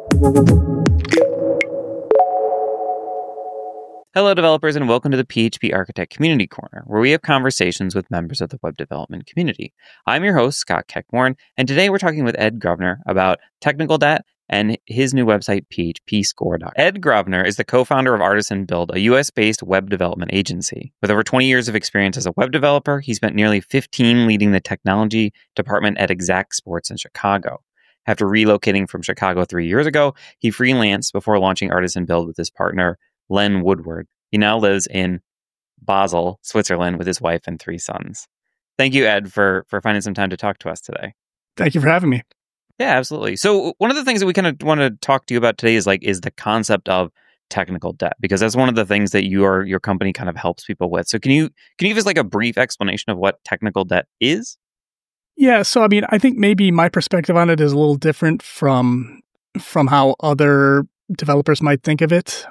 Hello, developers, and welcome to the PHP Architect Community Corner, where we have conversations with members of the web development community. I'm your host, Scott Keckmorn, and today we're talking with Ed Grosvenor about technical debt and his new website, phpscore.com. Ed Grosvenor is the co-founder of Artisan Build, a US-based web development agency. With over 20 years of experience as a web developer, he spent nearly 15 leading the technology department at Exact Sports in Chicago. After relocating from Chicago 3 years ago, he freelanced before launching Artisan Build with his partner, Len Woodward. He now lives in Basel, Switzerland, with his wife and 3 sons. Thank you, Ed, for finding some time to talk to us today. Thank you for having me. Yeah, absolutely. So one of the things that we kind of want to talk to you about today is the concept of technical debt, because that's one of the things that your company kind of helps people with. So can you give us a brief explanation of what technical debt is? Yeah, so I think maybe my perspective on it is a little different from how other developers might think of it.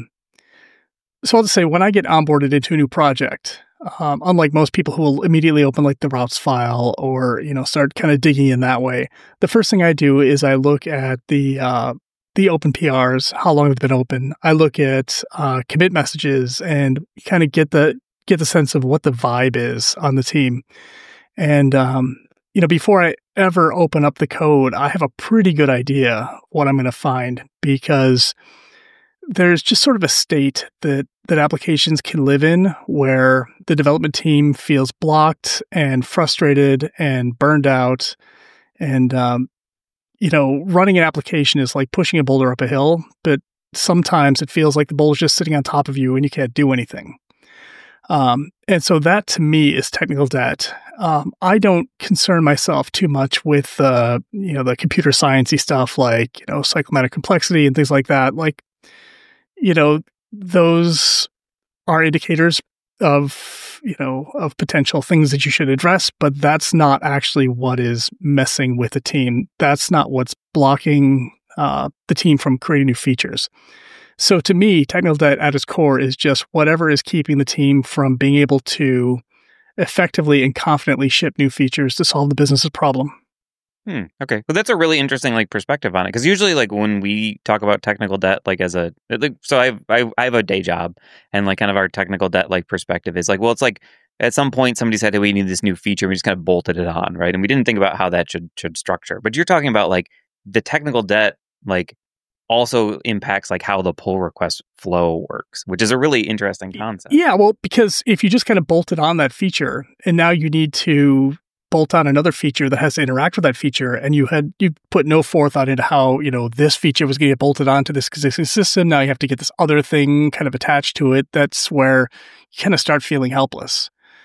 So I'll just say, when I get onboarded into a new project, unlike most people who will immediately open the routes file or start kind of digging in that way, the first thing I do is I look at the open PRs, how long they've been open. I look at commit messages and kind of get the sense of what the vibe is on the team. And before I ever open up the code, I have a pretty good idea what I'm going to find, because there's just sort of a state that applications can live in where the development team feels blocked and frustrated and burned out. And, running an application is like pushing a boulder up a hill, but sometimes it feels like the boulder's just sitting on top of you and you can't do anything. And so that to me is technical debt. I don't concern myself too much with, the computer sciencey stuff like, cyclomatic complexity and things like that. Those are indicators of potential things that you should address, but that's not actually what is messing with the team. That's not what's blocking the team from creating new features. So to me, technical debt at its core is just whatever is keeping the team from being able to effectively and confidently ship new features to solve the business's problem. Okay. Well, that's a really interesting perspective on it, because usually when we talk about technical debt, so I have a day job, and kind of our technical debt perspective is it's at some point somebody said, hey, we need this new feature, we just kind of bolted it on, right? And we didn't think about how that should structure. But you're talking about the technical debt also impacts how the pull request flow works, which is a really interesting concept. Yeah, well, because if you just kind of bolted on that feature and now you need to bolt on another feature that has to interact with that feature, and you put no forethought into how this feature was going to get bolted onto this existing system. Now you have to get this other thing kind of attached to it. That's where you kind of start feeling helpless.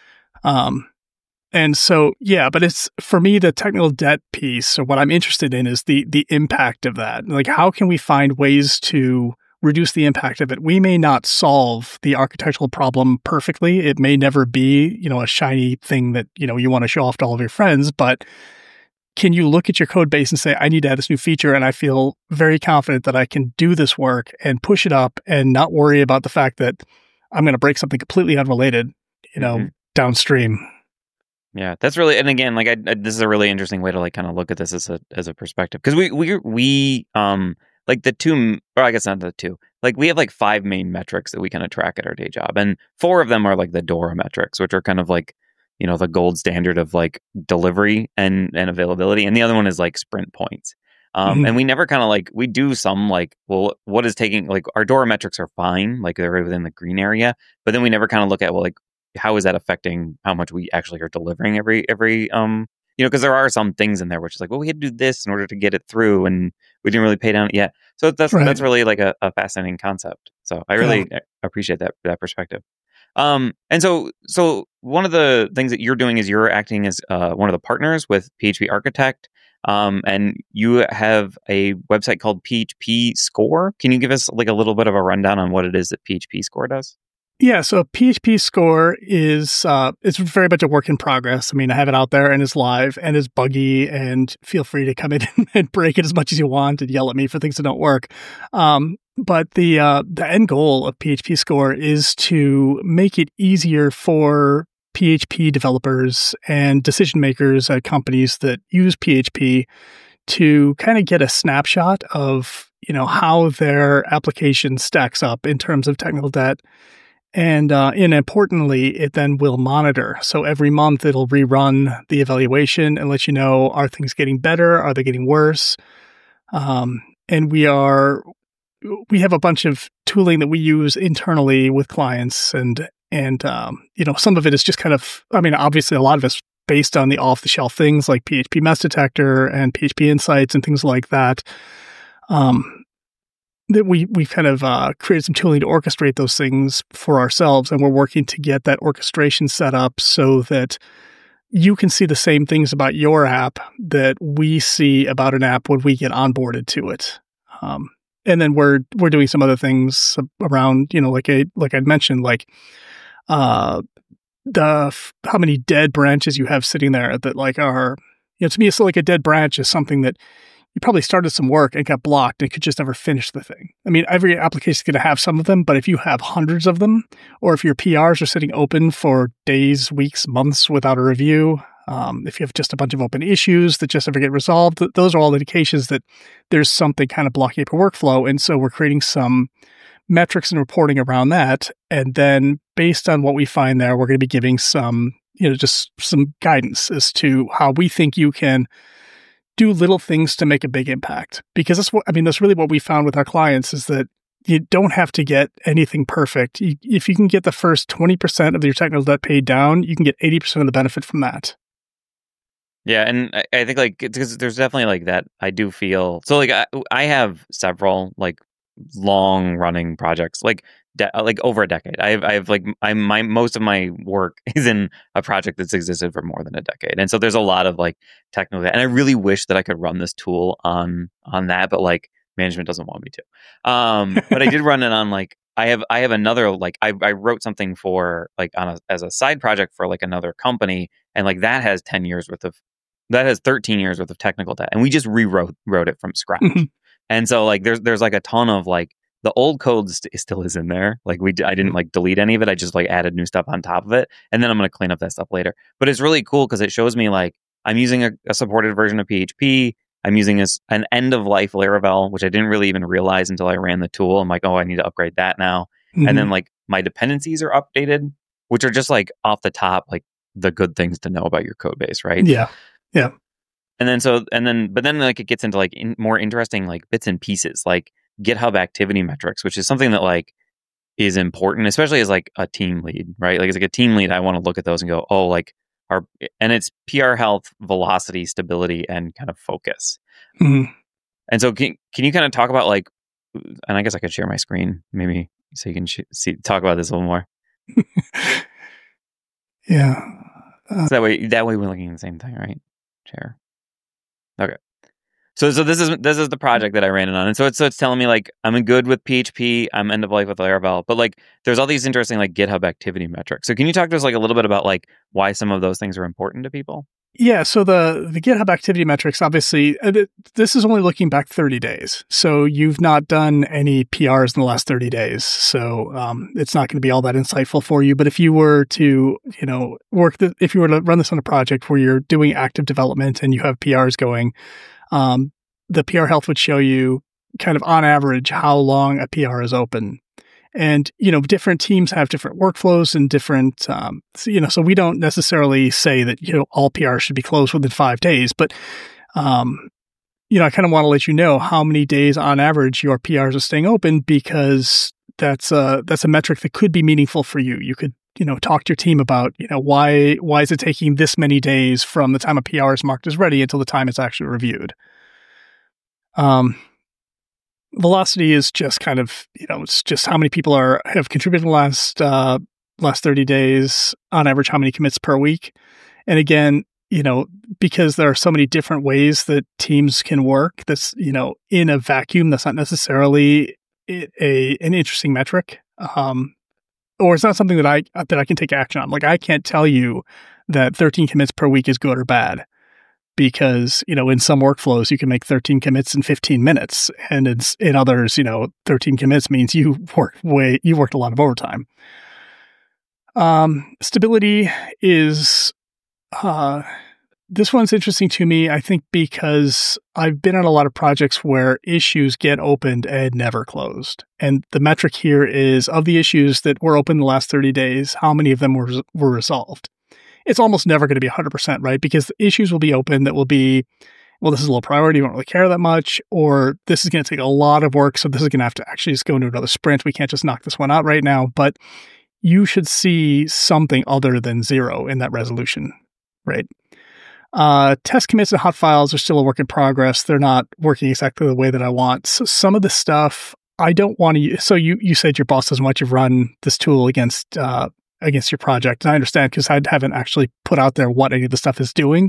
And so, yeah, but it's, for me, the technical debt piece, or what I'm interested in, is the impact of that. How can we find ways to reduce the impact of it? We may not solve the architectural problem perfectly. It may never be, a shiny thing that, you want to show off to all of your friends, but can you look at your code base and say, I need to add this new feature, and I feel very confident that I can do this work and push it up and not worry about the fact that I'm going to break something completely unrelated, downstream. Yeah, that's really, and again, this is a really interesting way to kind of look at this as a perspective, because we the two, or I guess not the two, we have 5 main metrics that we kind of track at our day job, and 4 of them are the DORA metrics, which are kind of the gold standard of delivery and availability, and the other one is sprint points. And we never kind of we do some what is taking, our DORA metrics are fine, they're within the green area, but then we never kind of look at how is that affecting how much we actually are delivering every because there are some things in there which is we had to do this in order to get it through, and we didn't really pay down yet. So that's really a fascinating concept. So I really appreciate that perspective. And so one of the things that you're doing is you're acting as one of the partners with PHP Architect, and you have a website called PHP Score. Can you give us a little bit of a rundown on what it is that PHP Score does? Yeah, so PHP Score is it's very much a work in progress. I have it out there and it's live and it's buggy, and feel free to come in and break it as much as you want and yell at me for things that don't work. But the end goal of PHP Score is to make it easier for PHP developers and decision makers at companies that use PHP to kind of get a snapshot of, how their application stacks up in terms of technical debt. And importantly, it then will monitor. So every month it'll rerun the evaluation and let you know, are things getting better? Are they getting worse? And we have a bunch of tooling that we use internally with clients, and some of it is just kind of, obviously a lot of it's based on the off-the-shelf things like PHP Mess Detector and PHP Insights and things like that. That we've kind of created some tooling to orchestrate those things for ourselves, and we're working to get that orchestration set up so that you can see the same things about your app that we see about an app when we get onboarded to it. And then we're doing some other things around, like I'd mentioned, like how many dead branches you have sitting there that like are, to me, it's like a dead branch is something that you probably started some work and got blocked and could just never finish the thing. Every application is going to have some of them, but if you have hundreds of them, or if your PRs are sitting open for days, weeks, months without a review, if you have just a bunch of open issues that just never get resolved, those are all indications that there's something kind of blocking up your workflow. And so we're creating some metrics and reporting around that. And then based on what we find there, we're going to be giving some, just some guidance as to how we think you can do little things to make a big impact. Because that's really what we found with our clients, is that you don't have to get anything perfect. If you can get the first 20% of your technical debt paid down, you can get 80% of the benefit from that. Yeah, and I think like because there's definitely like that. I do feel so like I have several like long running projects like over a decade. I've like my most of my work is in a project that's existed for more than a decade, and so there's a lot of like technical. And I really wish that I could run this tool on that, but like management doesn't want me to. But I did run it on like I have another like I wrote something for like as a side project for like another company, and like that has 13 years worth of technical debt, and we just rewrote it from scratch. And so like there's like a ton of like the old code still is in there. Like I didn't like delete any of it. I just like added new stuff on top of it, and then I'm going to clean up that stuff later. But it's really cool because it shows me like I'm using a supported version of PHP. I'm using an end of life Laravel, which I didn't really even realize until I ran the tool. I'm like, oh, I need to upgrade that now. And then like my dependencies are updated, which are just like off the top, like the good things to know about your code base, right? Yeah. Yeah. But then like it gets into like more interesting like bits and pieces, like GitHub activity metrics, which is something that like is important, especially as like a team lead, right? Like as like a team lead, I want to look at those and go, oh, like and it's PR health, velocity, stability, and kind of focus. And so can you kind of talk about like, and I guess I could share my screen maybe so you can talk about this a little more. Yeah. So that way we're looking at the same thing, right? Share. Okay. So this is the project that I ran it on, and so it's telling me like I'm good with PHP, I'm end of life with Laravel, but like there's all these interesting like GitHub activity metrics. So can you talk to us like a little bit about like why some of those things are important to people? Yeah. So the GitHub activity metrics, obviously, this is only looking back 30 days. So you've not done any PRs in the last 30 days. So it's not going to be all that insightful for you. But if you were to, if you were to run this on a project where you're doing active development and you have PRs going, the PR health would show you kind of on average how long a PR is open. And, different teams have different workflows and different, so we don't necessarily say that, all PRs should be closed within 5 days, but, I kind of want to let you know how many days on average your PRs are staying open, because that's a metric that could be meaningful for you. You could, talk to your team about, why is it taking this many days from the time a PR is marked as ready until the time it's actually reviewed. Velocity is just kind of, it's just how many people have contributed in the last 30 days, on average, how many commits per week. And again, because there are so many different ways that teams can work, that's, in a vacuum, that's not necessarily an interesting metric. Or it's not something that I can take action on. Like I can't tell you that 13 commits per week is good or bad. Because, in some workflows, you can make 13 commits in 15 minutes. And in others, 13 commits means you worked a lot of overtime. Stability is, this one's interesting to me, I think, because I've been on a lot of projects where issues get opened and never closed. And the metric here is, of the issues that were open the last 30 days, how many of them were resolved? It's almost never going to be 100%, right? Because the issues will be open that will be, well, this is a low priority, we don't really care that much, or this is going to take a lot of work, so this is going to have to actually just go into another sprint. We can't just knock this one out right now. But you should see something other than 0 in that resolution, right? Test commits and hot files are still a work in progress. They're not working exactly the way that I want. So some of the stuff I don't want to use. So you said your boss doesn't want you to run this tool against your project. And I understand, because I haven't actually put out there what any of the stuff is doing.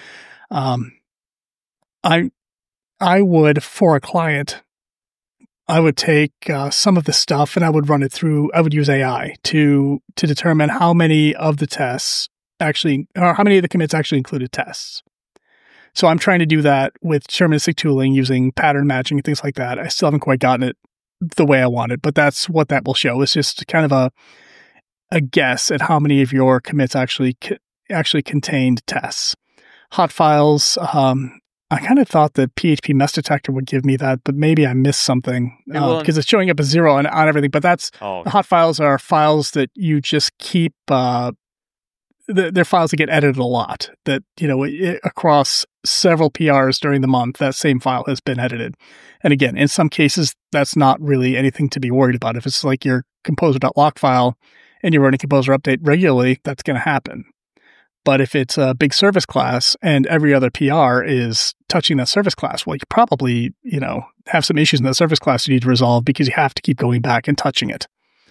I would, for a client, I would take some of the stuff and I would run it through. I would use AI to determine how many of the tests actually, or how many of the commits actually included tests. So I'm trying to do that with deterministic tooling using pattern matching and things like that. I still haven't quite gotten it the way I wanted, but that's what that will show. It's just kind of a guess at how many of your commits actually contained tests. Hot files, I kind of thought that PHP mess detector would give me that, but maybe I missed something because it's showing up as 0 on everything. But the hot files are files that you just keep. They're files that get edited a lot. That across several PRs during the month, that same file has been edited. And again, in some cases, that's not really anything to be worried about. If it's like your composer.lock file and you're running composer update regularly, that's going to happen. But if it's a big service class and every other PR is touching that service class, well, you probably, have some issues in that service class you need to resolve because you have to keep going back and touching it.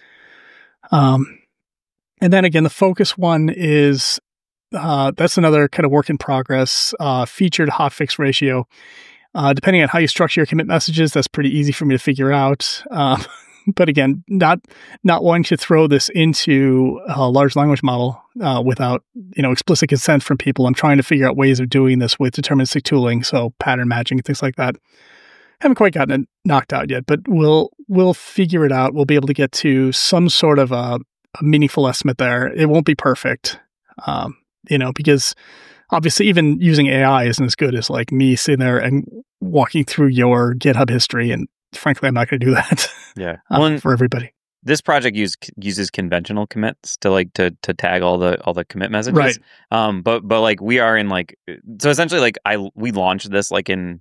And then again, the focus one is, that's another kind of work in progress, featured hotfix ratio. Depending on how you structure your commit messages, that's pretty easy for me to figure out. But again, not wanting to throw this into a large language model without explicit consent from people. I'm trying to figure out ways of doing this with deterministic tooling, so pattern matching and things like that. Haven't quite gotten it knocked out yet, but we'll figure it out. We'll be able to get to some sort of a meaningful estimate there. It won't be perfect, because obviously even using AI isn't as good as like me sitting there and walking through your GitHub history, and frankly, I'm not going to do that. Yeah, for everybody. This project uses conventional commits to to tag all the commit messages, right? But like we are in so essentially we launched this in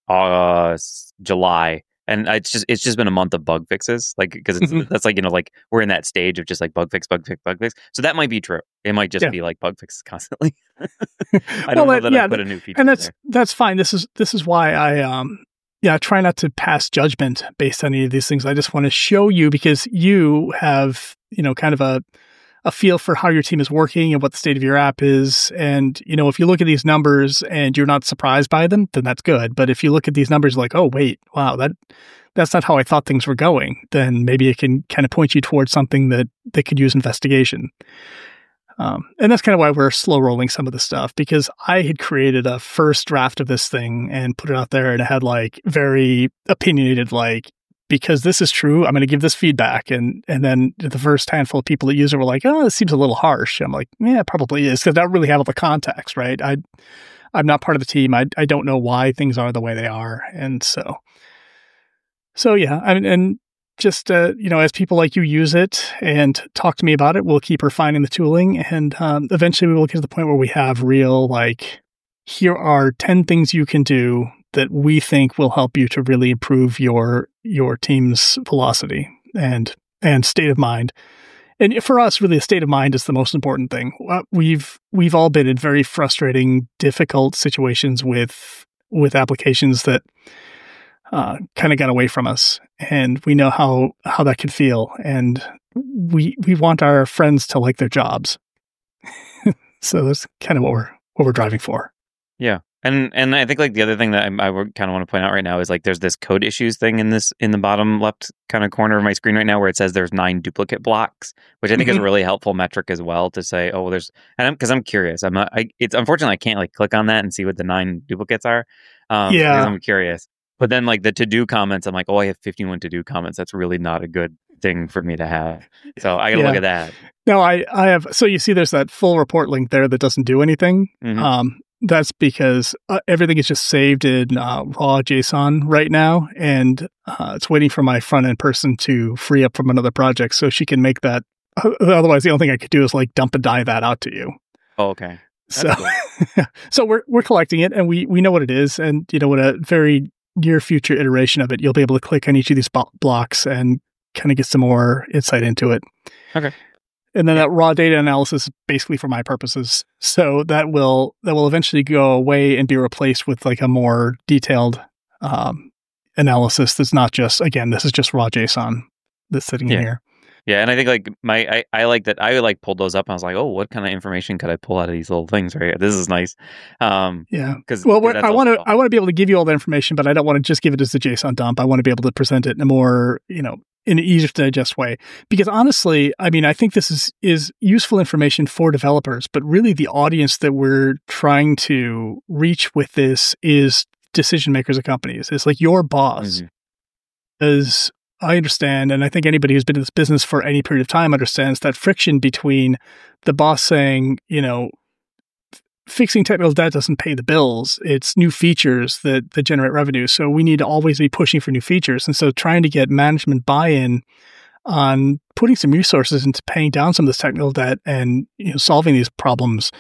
July, and it's just been a month of bug fixes, because that's we're in that stage of just bug fix. So that might be true. It might just be bug fixes constantly. I don't know that I put a new feature, and that's fine. This is why I try not to pass judgment based on any of these things. I just want to show you, because you have, kind of a feel for how your team is working and what the state of your app is. And, if you look at these numbers and you're not surprised by them, then that's good. But if you look at these numbers oh, wait, wow, that's not how I thought things were going, then maybe it can kind of point you towards something that could use investigation. And that's kind of why we're slow rolling some of the stuff, because I had created a first draft of this thing and put it out there, and it had very opinionated, because this is true, I'm going to give this feedback. And then the first handful of people that use it were like, oh, this seems a little harsh. I'm like, yeah, it probably is, because I don't really have all the context, right? I'm not part of the team. I don't know why things are the way they are. And so yeah, and just, as people like you use it and talk to me about it, we'll keep refining the tooling. And eventually we will get to the point where we have real, here are 10 things you can do that we think will help you to really improve your team's velocity and state of mind. And for us, really, the state of mind is the most important thing. We've all been in very frustrating, difficult situations with applications that kind of got away from us, and we know how that could feel. And we want our friends to like their jobs. So that's kind of what we're driving for. Yeah. And I think the other thing that I would kind of want to point out right now is there's this code issues thing in the bottom left kind of corner of my screen right now, where it says there's 9 duplicate blocks, which I think is a really helpful metric as well to say, oh, well, because I'm curious. It's unfortunately I can't click on that and see what the 9 duplicates are. Because I'm curious. But then the to-do comments, I'm oh, I have 51 to-do comments. That's really not a good thing for me to have. So I got to look at that. No, I have. So you see there's that full report link there that doesn't do anything. Mm-hmm. that's because everything is just saved in raw JSON right now, and it's waiting for my front end person to free up from another project so she can make that. Otherwise, the only thing I could do is like dump and die that out to you. Oh, okay. So, cool. So we're collecting it, and we know what it is, and with a very near future iteration of it, you'll be able to click on each of these blocks and kind of get some more insight into it. Okay. And then that raw data analysis is basically for my purposes. So that will eventually go away and be replaced with like a more detailed analysis that's not just, again, this is just raw JSON that's sitting in here. Yeah, and I think like I like that I like pulled those up and I was like, oh, what kind of information could I pull out of these little things right here? This is nice. Because I want to be able to give you all the information, but I don't want to just give it as a JSON dump. I want to be able to present it in a more, in an easier to digest way. Because honestly, I mean, I think this is useful information for developers, but really the audience that we're trying to reach with this is decision makers at companies. It's like your boss is. I understand, and I think anybody who's been in this business for any period of time understands that friction between the boss saying, fixing technical debt doesn't pay the bills. It's new features that generate revenue. So we need to always be pushing for new features. And so trying to get management buy-in on putting some resources into paying down some of this technical debt and solving these problems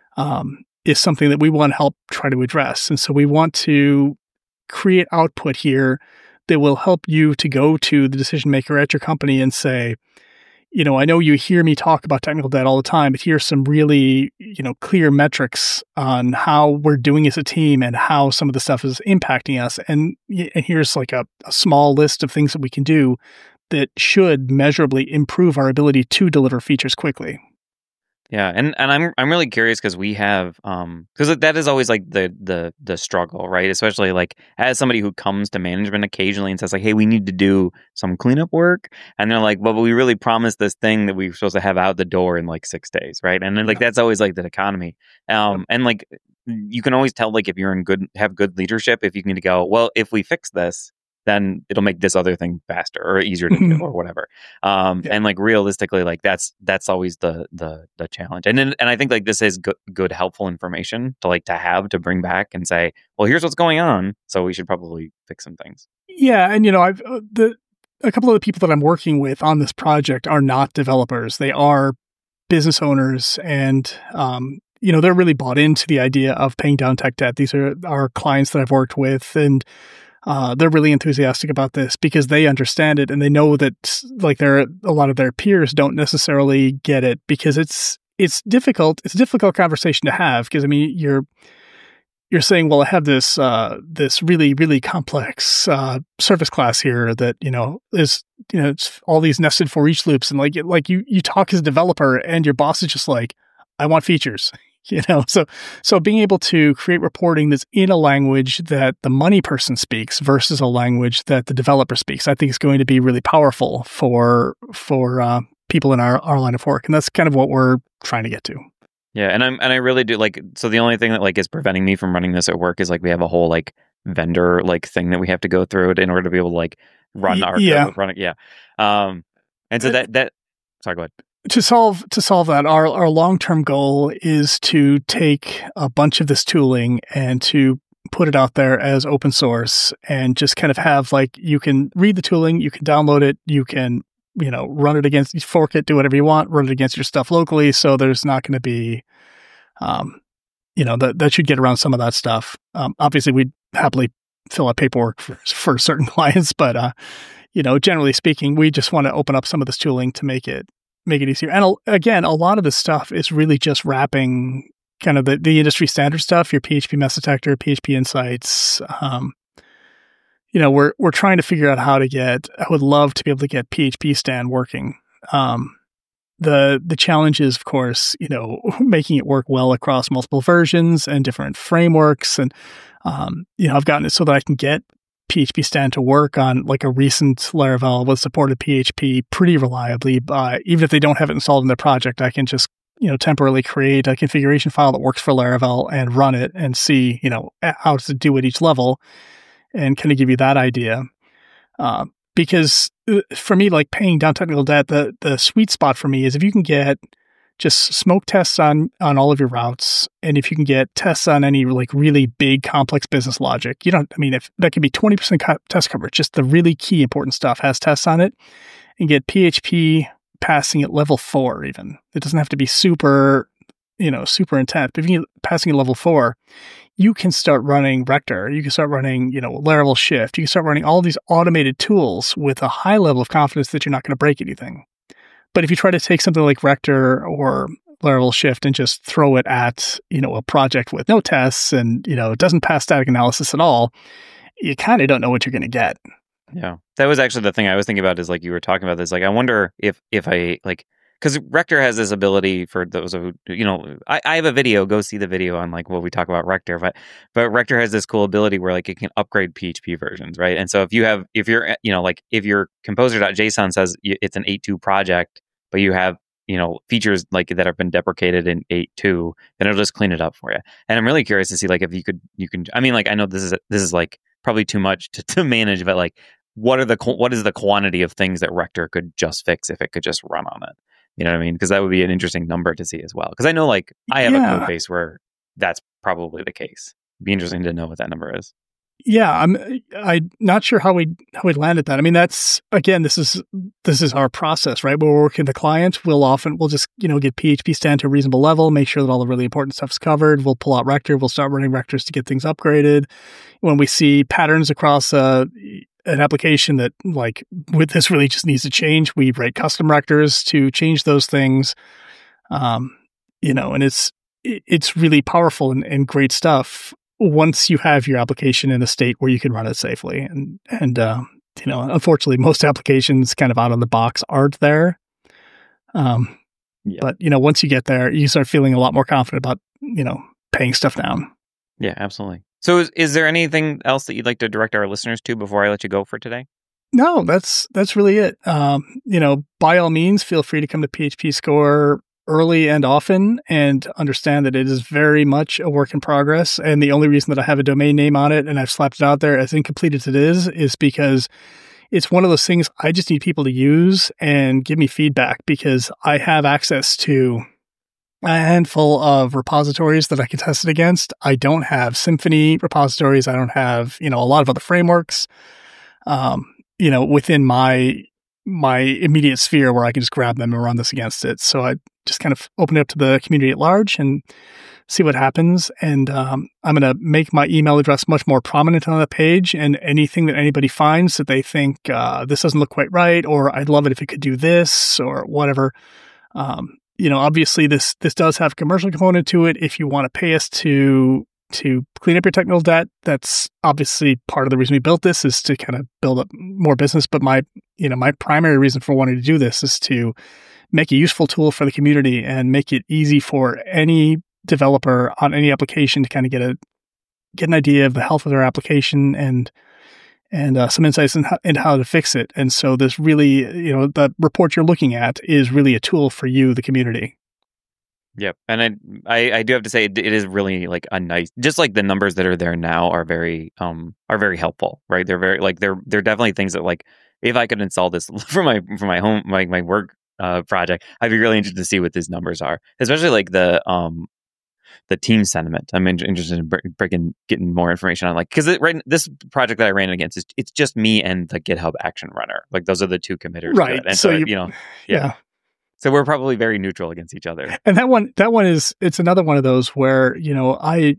is something that we want to help try to address. And so we want to create output here that will help you to go to the decision maker at your company and say, I know you hear me talk about technical debt all the time, but here's some really, clear metrics on how we're doing as a team and how some of the stuff is impacting us. And here's like a small list of things that we can do that should measurably improve our ability to deliver features quickly. Yeah, and I'm really curious because we have because that is always like the struggle, right? Especially like as somebody who comes to management occasionally and says like, "Hey, we need to do some cleanup work," and they're like, "Well, but we really promised this thing that we were supposed to have out the door in like 6 days, right?" And then like that's always like the economy, and like you can always tell like if you're have good leadership if you can go, well, if we fix this, then it'll make this other thing faster or easier to do or whatever. And like realistically, like that's always the challenge. And I think like this is good, helpful information to have to bring back and say, well, here's what's going on. So we should probably fix some things. Yeah. And, I've, a couple of the people that I'm working with on this project are not developers. They are business owners and, they're really bought into the idea of paying down tech debt. These are our clients that I've worked with, and they're really enthusiastic about this because they understand it and they know that like a lot of their peers don't necessarily get it because it's difficult. It's a difficult conversation to have because I mean you're saying, well, I have this this really really complex service class here that is it's all these nested for each loops and like you talk as a developer and your boss is just like, I want features. So being able to create reporting that's in a language that the money person speaks versus a language that the developer speaks, I think is going to be really powerful for people in our line of work. And that's kind of what we're trying to get to. Yeah. And I really do so the only thing that is preventing me from running this at work is we have a whole vendor thing that we have to go through it in order to be able to run our run it. Yeah. And so that sorry, go ahead. To solve that, our long-term goal is to take a bunch of this tooling and to put it out there as open source and just kind of have you can read the tooling, you can download it, you can, run it against, fork it, do whatever you want, run it against your stuff locally. So there's not going to be, that should get around some of that stuff. Obviously we'd happily fill out paperwork for certain clients, but, generally speaking, we just want to open up some of this tooling to make it easier. And again, a lot of this stuff is really just wrapping kind of the industry standard stuff, your PHP mess detector, PHP insights. We're trying to figure out how to I would love to be able to get PHP stand working. The challenge is, of course, making it work well across multiple versions and different frameworks. And, I've gotten it so that I can get PHP stand to work on a recent Laravel with supported PHP pretty reliably. Even if they don't have it installed in their project, I can just, temporarily create a configuration file that works for Laravel and run it and see, how to do at each level and kind of give you that idea. Because for me, paying down technical debt, the sweet spot for me is if you can get just smoke tests on all of your routes. And if you can get tests on any like really big complex business logic, if that could be 20% test coverage, just the really key important stuff has tests on it, and get PHP passing at level 4 even. It doesn't have to be super intense, but if you get passing at level 4, you can start running Rector. You can start running, Laravel Shift. You can start running all these automated tools with a high level of confidence that you're not going to break anything. But if you try to take something like Rector or Laravel Shift and just throw it at, a project with no tests and, it doesn't pass static analysis at all, you kind of don't know what you're going to get. Yeah. That was actually the thing I was thinking about is like you were talking about this. Like, I wonder if I like, because Rector has this ability for those who, I have a video, go see the video on like what we talk about Rector, but Rector has this cool ability where like it can upgrade PHP versions, right? And so if your composer.json says it's an 8.2 project, but you have, features like that have been deprecated in 8.2, then it'll just clean it up for you. And I'm really curious to see like if you can, I mean, like I know this is like probably too much to manage, but like what is the quantity of things that Rector could just fix if it could just run on it? You know what I mean? Because that would be an interesting number to see as well. Because I know, like, I have a code base where that's probably the case. It'd be interesting to know what that number is. Yeah, I'm not sure how we land at that. I mean, that's again, this is our process, right? When we're working with the client, we'll just get PHP stand to a reasonable level, make sure that all the really important stuff is covered. We'll pull out Rector. We'll start running Rectors to get things upgraded. When we see patterns across an application that like with this really just needs to change, we write custom Rectors to change those things. And it's really powerful and great stuff once you have your application in a state where you can run it safely. And unfortunately, most applications kind of out of the box aren't there. But once you get there, you start feeling a lot more confident about, paying stuff down. Yeah, absolutely. So is there anything else that you'd like to direct our listeners to before I let you go for today? No, that's really it. By all means, feel free to come to PHP Score early and often and understand that it is very much a work in progress. And the only reason that I have a domain name on it and I've slapped it out there as incomplete as it is because it's one of those things I just need people to use and give me feedback, because I have access to a handful of repositories that I can test it against. I don't have Symfony repositories. I don't have, a lot of other frameworks, within my immediate sphere where I can just grab them and run this against it. So I just kind of open it up to the community at large and see what happens. And I'm going to make my email address much more prominent on the page, and anything that anybody finds that they think this doesn't look quite right, or I'd love it if it could do this or whatever. Obviously this does have a commercial component to it. If you want to pay us to clean up your technical debt, that's obviously part of the reason we built this, is to kind of build up more business. But my primary reason for wanting to do this is to make a useful tool for the community and make it easy for any developer on any application to kind of get an idea of the health of their application and some insights into how to fix it. And so this really, the report you're looking at is really a tool for you, the community. Yep. And I do have to say it is really like a nice, just like the numbers that are there now are very helpful, right? They're very like, they're definitely things that like, if I could install this for my home, my work project, I'd be really interested to see what these numbers are, especially like the team sentiment. I'm interested in getting more information on, like, because this project that I ran against it's just me and the GitHub Action Runner. Like those are the two committers, right? And so yeah. So we're probably very neutral against each other. And that one it's another one of those where the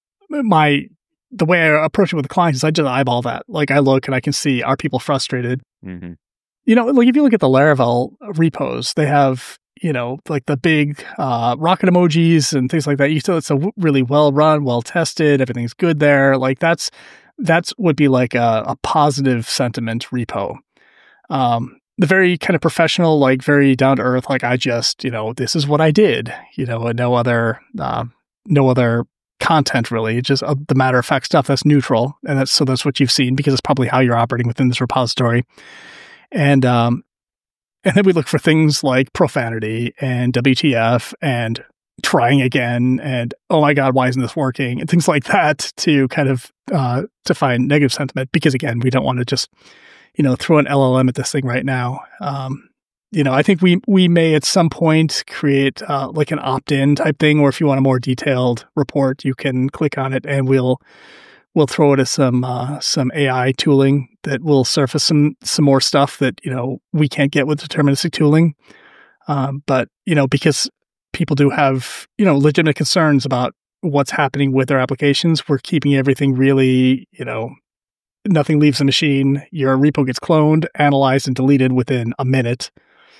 way I approach it with the clients is I just eyeball that. Like I look and I can see, are people frustrated? Mm-hmm. Like if you look at the Laravel repos, they have, like the big rocket emojis and things like that. It's a really well run, well tested. Everything's good there. Like that's would be like a positive sentiment repo. The very kind of professional, like very down to earth, like I just, this is what I did, and no other content really, just the matter of fact stuff that's neutral. And that's what you've seen, because it's probably how you're operating within this repository. And then we look for things like profanity and WTF and trying again and, oh my God, why isn't this working? And things like that to kind of to find negative sentiment, because again, we don't want to just throw an LLM at this thing right now. I think we may at some point create like an opt-in type thing, or if you want a more detailed report, you can click on it and we'll throw it as some AI tooling that will surface some more stuff that, we can't get with deterministic tooling. But, because people do have, legitimate concerns about what's happening with their applications, we're keeping everything really, nothing leaves the machine. Your repo gets cloned, analyzed, and deleted within a minute.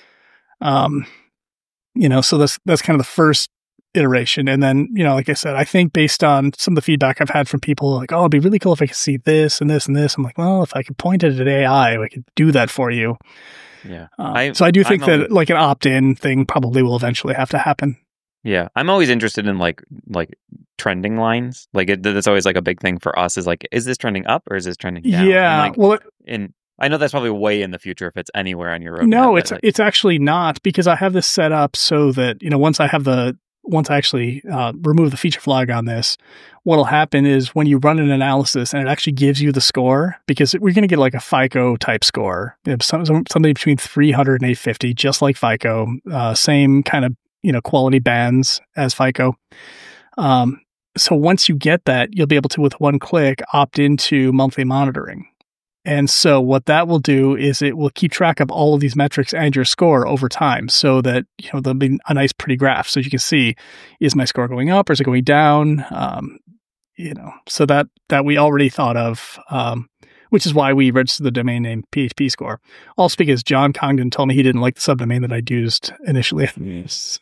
So that's kind of the first iteration. And then, like I said, I think based on some of the feedback I've had from people like, oh, it'd be really cool if I could see this and this and this. I'm like, well, if I could point it at AI, I could do that for you. Yeah. So I do think that like an opt-in thing probably will eventually have to happen. Yeah. I'm always interested in like trending lines. Like that's always like a big thing for us is like, is this trending up or is this trending down? Yeah. And I know that's probably way in the future if it's anywhere on your roadmap. No, it's actually not, because I have this set up so that, once I actually remove the feature flag on this, what'll happen is when you run an analysis and it actually gives you the score, because we're going to get like a FICO type score, something between 300 and 850, just like FICO, same kind of, quality bands as FICO. So once you get that, you'll be able to, with one click, opt into monthly monitoring. And so what that will do is it will keep track of all of these metrics and your score over time, so that, there'll be a nice pretty graph. So you can see, is my score going up or is it going down? So that we already thought of, which is why we registered the domain name PHP Score. Also because John Congdon told me he didn't like the subdomain that I'd used initially. Yes.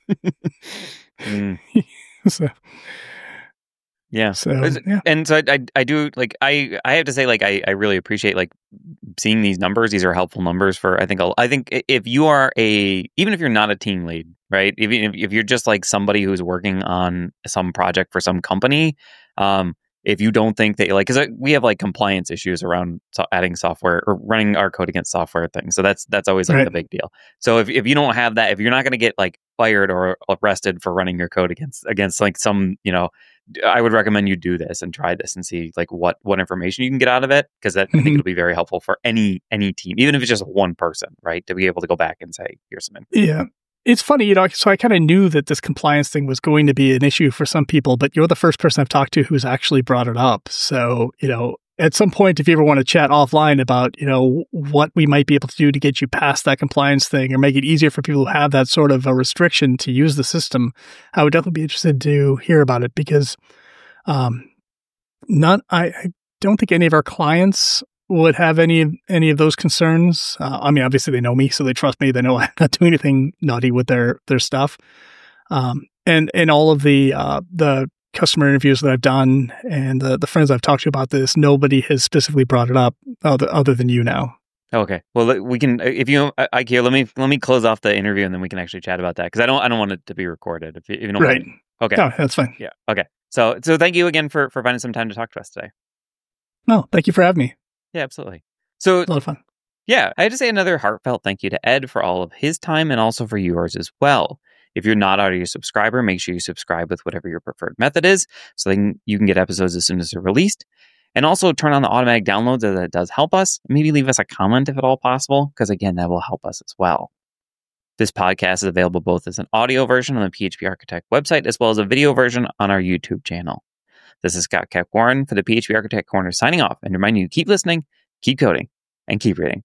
So. Yeah. And so I do like, I have to say, like, I really appreciate like seeing these numbers. These are helpful numbers for, I think if you are even if you're not a team lead, right? Even if you're just like somebody who's working on some project for some company, if you don't think that like, cause we have like compliance issues around adding software or running our code against software things. So that's always like the big deal. So if you don't have that, if you're not going to get like fired or arrested for running your code against like some, I would recommend you do this and try this and see like what information you can get out of it, because I think it'll be very helpful for any team, even if it's just one person, right? To be able to go back and say, here's some information. Yeah. It's funny, so I kind of knew that this compliance thing was going to be an issue for some people, but you're the first person I've talked to who's actually brought it up. So, at some point, if you ever want to chat offline about, what we might be able to do to get you past that compliance thing or make it easier for people who have that sort of a restriction to use the system, I would definitely be interested to hear about it, because I don't think any of our clients would have any of those concerns. I mean, obviously they know me, so they trust me. They know I'm not doing anything naughty with their stuff. And all of the customer interviews that I've done and the friends I've talked to about this, nobody has specifically brought it up other than you now. Okay. Well, we can, if you, Ikea, let me close off the interview and then we can actually chat about that, because I don't want it to be recorded. If you don't right. mind. Okay. No, that's fine. Yeah. Okay. So thank you again for finding some time to talk to us today. No, thank you for having me. Yeah, absolutely. So a lot of fun. Yeah, I had to say another heartfelt thank you to Ed for all of his time and also for yours as well. If you're not already a subscriber, make sure you subscribe with whatever your preferred method is, so you can get episodes as soon as they're released. And also turn on the automatic downloads, as that does help us. Maybe leave us a comment if at all possible, because again, that will help us as well. This podcast is available both as an audio version on the PHP Architect website, as well as a video version on our YouTube channel. This is Scott Kep Warren for the PHP Architect Corner signing off, and reminding you to keep listening, keep coding, and keep reading.